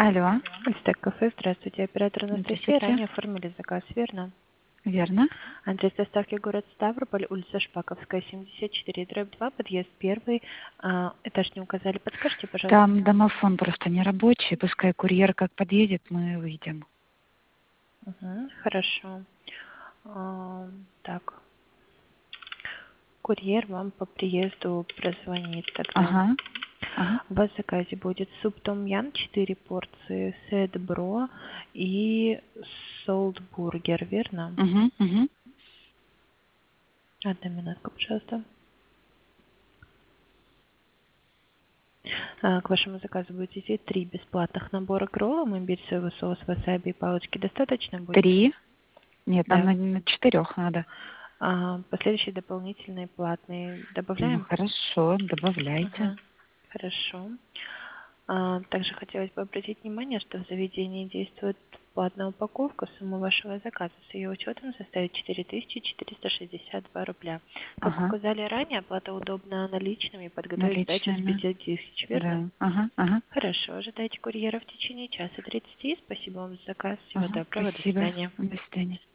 Алло, Альстек кафе, здравствуйте. Оператор Анастасия. здравствуйте. Ранее оформили заказ, верно? Верно? Адрес доставки город Ставрополь, улица Шпаковская, 74, дробь 2, подъезд 1. Этаж не указали. Подскажите, пожалуйста. Там домофон просто не рабочий. Пускай курьер как подъедет, мы выйдем. Угу, хорошо. Так, курьер вам по приезду прозвонит тогда. Ага, ага. У вас в заказе будет суп том ям 4 порции, сет бро и солтбургер, верно? Угу, угу. Одна минутка, пожалуйста. К вашему заказу будет идти 3 бесплатных набора кроллом, имбирь, соевый соус, васаби и палочки. Достаточно будет? 3. Нет, нам Да. на 4 надо. Последующие дополнительные платные Ну добавляем? хорошо, добавляйте. Угу. Хорошо. Также хотелось бы обратить внимание, что в заведении действует платная упаковка. Сумма вашего заказа с ее учетом составит 4462 рубля. Как Ага. указали ранее, оплата удобна наличными, подготовить сдачу с Наличными. 5000, верно? Да. Ага, ага, Хорошо, ожидайте курьера в течение часа 30. Спасибо вам за заказ. Всего ага. доброго, до Спасибо. свидания. До свидания.